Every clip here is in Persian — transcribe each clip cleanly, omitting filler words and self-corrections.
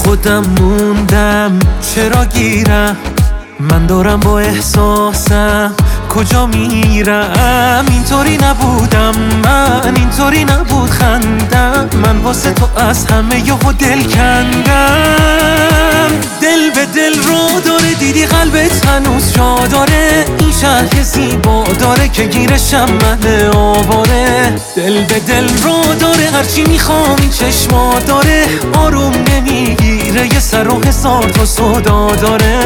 خودم موندم چرا گیرم، من دارم با احساسم کجا میرم. اینطوری نبودم من، اینطوری نبود خندم، من واسه تو از همه یهو دل کندم. دل به دل رو داره، دیدی قلبت هنوز جا داره، این شهر زیبا داره که گیرشم من آواره. دل به دل رو داره، هرچی میخوام این چشما داره، آروم نمیگیره یه سر و هزار تا صدا داره.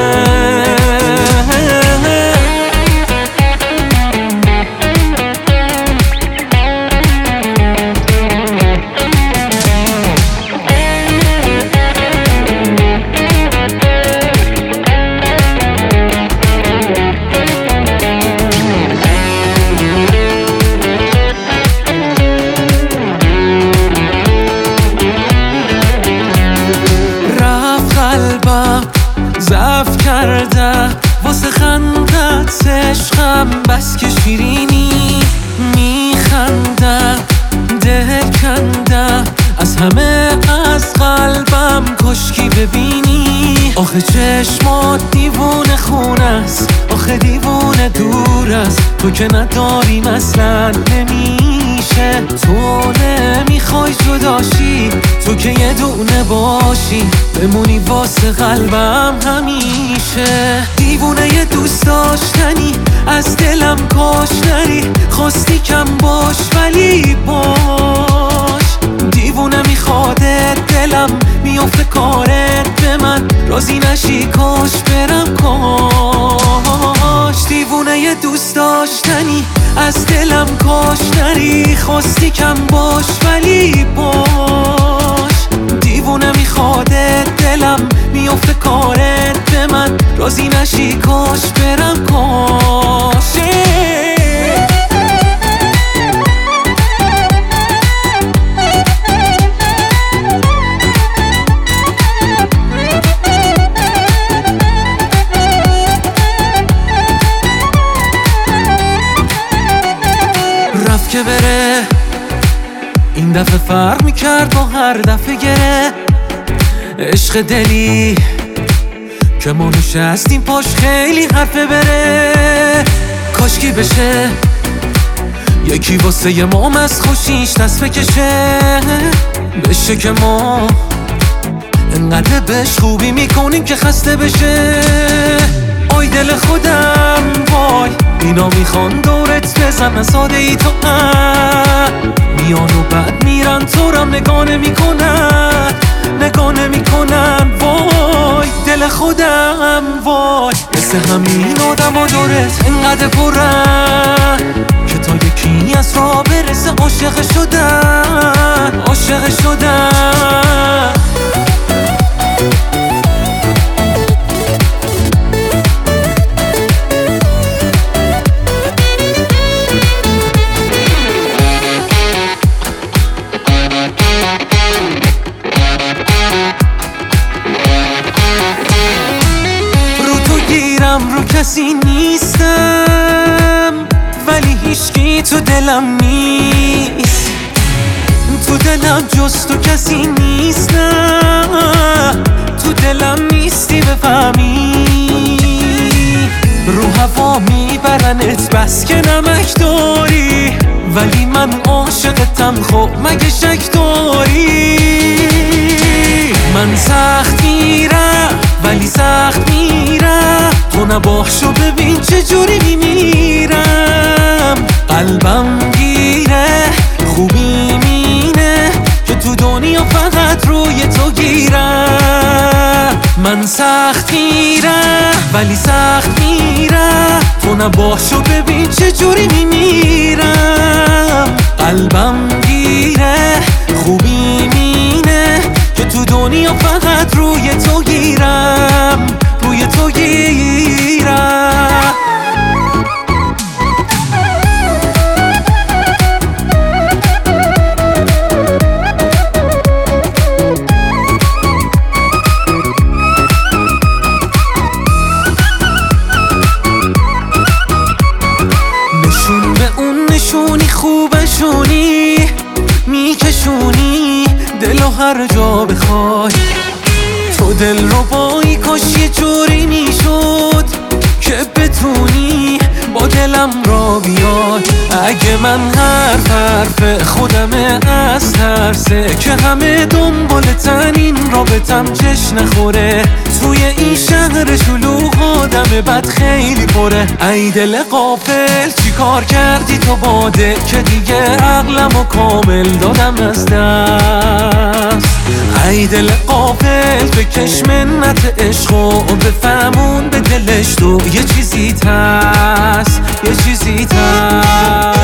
ضعف کردم واسه خندت عشقم، بس که شیرینی میخندم، دل کندم از همه از قلبم، کاشکی ببینی. آخه چشمات دیوونه خونه است، آخه دیوونه دور است، تو که نداریم اصلا نمیشه. تو نمیخوای جداشی، تو که یه دونه باشی، بمونی واسه قلبم همیشه. دیوونه یه دوست داشتنی، از دلم کاش نری، خواستی کم باش ولی باش. دیوونه میخوادت دلم، میافته کارت به من، راضی نشی کاش برم کاش. دیوونه یه دوست داشتنی، از دلم کاش نری، خواستی کم باش ولی باش. دیوونه میخوادت دلم، میافته کارت به من، راضی نشی کاش برم کاش. رفت که بره، این دفعه فرق میکرد با هر دفعه گره. عشق دلی که ما نشستیم پاش خیلی حرفه بره. کاشکی بشه یکی واسه یه مام از خوشیش دست بکشه، بشه که ما انقدر بهش خوبی میکنیم که خسته بشه. آی دل خودم وای، اینا میخوان دورت بزنن ساده ای تو میان و بعد میرن، تو رم نگاه نمیکنن، نگاه نمیکنن. وای دل خودم وای، مثل همین آدم ها دورت انقدر پرن که تا یکی از راه برسه عاشق شدن، عاشق شدن. رو کسی نیستم ولی هیچکی تو دلم نیست، تو دلم جز تو کسی نیست، نه تو دلم نیستی بفهمی. رو هوا میبرنت بس که نمک داری، ولی من عاشقتم خب مگه شک داری. من سخت میرم ولی سخت میرم، تو نباشو ببین چجوری میمیرم. قلبم گیره خوبی مینه که تو دنیا فقط روی تو گیرم. من سخت میرم ولی سخت میرم، تو نباشو ببین چجوری میمیرم. قلبم گیره خوبی مینه که تو دنیا فقط روی تو گیرم، روی تو گیرم. نشون به اون نشونی خوبشونی، میکشونی دلو هر جا بخوای، با دل رو بایی کاش یه جوری میشد که بتونی با دلم را بیای. اگه من حرف خودمه از ترسه که همه دنبالتن این رابطم چش نخوره. توی این شهر شلوغ آدم بد خیلی پره. ای دل غافل چی کار کردی تو باده که دیگه عقلمو کامل دادم از دست. ای دل غافل بکش منت عشق و بفهمون به دلش تو یه چیزی هست، یه چیزی هست.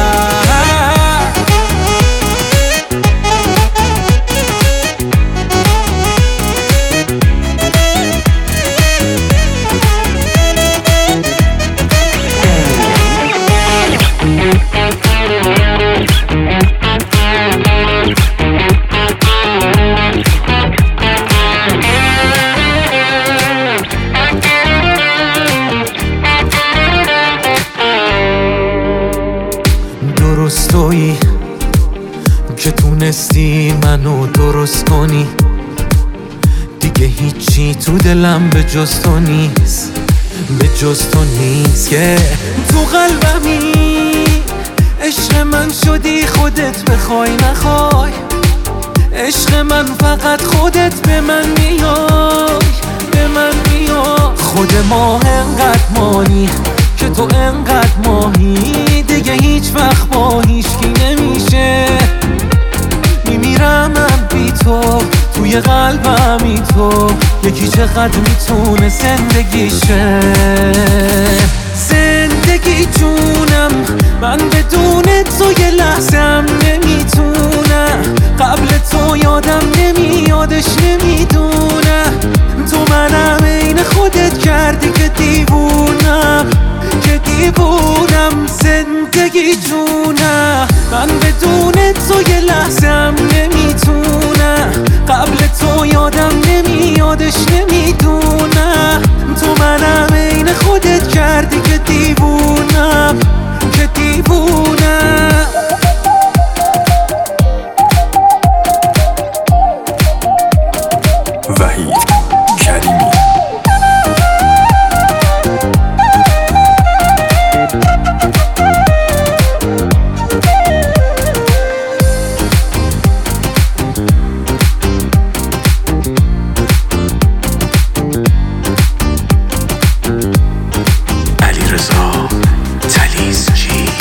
درستویی که تونستی منو درست کنی. دیگه هیچی تو دلم به جز تو نیست، به جز تو نیست. که تو قلبمی عشق من شدی خودت بخوای نخوای. عشق من فقط خودت به من میای، به من میای. خود ما انقدر مانی که تو انقدر ماهی. دیگه هیچ وقت با هیچکی نمیشه. میمیرم من بی تو، توی قلبمی تو. یکی چقدر میتونه زندگیشه. زندگی جونم من بدون تو یه لحظم نمیتونم. قبل تو یادم نمیادش نمیدونم. تو منم عین خودت کردی که دیوونم، که دیوونم. زندگی جونم من بدون تو یه لحظم نمیتونم. قبل تو یادم نمیادش نمیدونم. تو منم عین خودت کردی که دیوونم، که دیوونم. وحید کریمی. علیرضا تلیزچی.